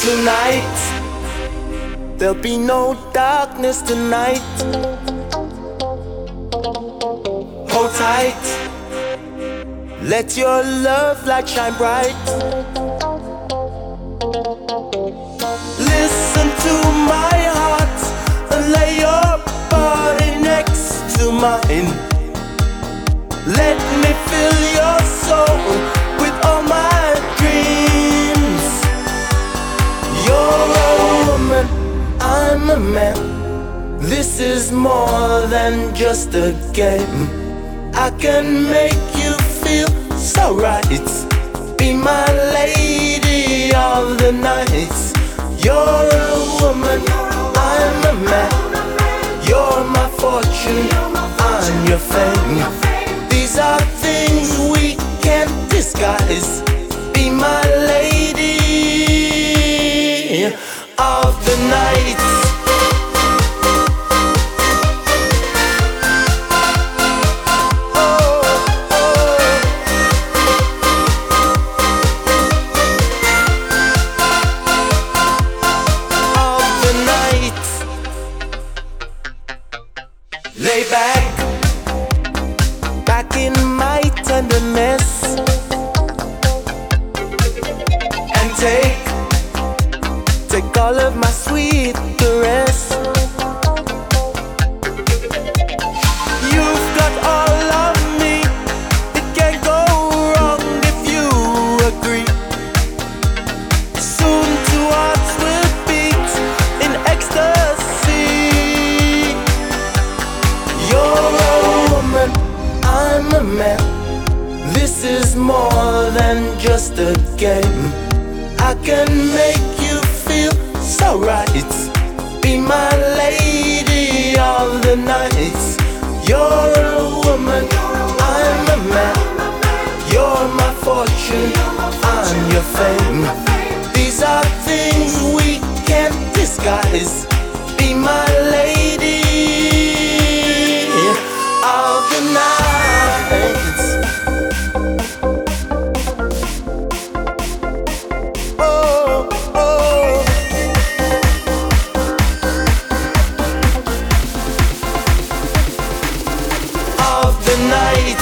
Tonight, there'll be no darkness tonight. Hold tight, let your love light shine bright. Listen to my heart and lay your body next to mine. Let me fill your soul with all my dreams. You're a woman, I'm a man. This is more than just a game. I can make you feel so right. Be my lady of the night. You're a woman, I'm a man. You're my fortune, I'm your fame. These are things we can't disguise. Be my lady of the night. Lay back in my tenderness, and take all of my sweet caress. You've got all of me, it can't go wrong if you agree. Soon two hearts will beat in ecstasy. You're a woman, I'm a man. This is more than just a game. I can make you feel so right. Be my lady of the night. You're a woman, I'm a man. You're my fortune, I'm your fame. These are things we can't disguise. Be my lady of the night. Oh, oh. Of the night.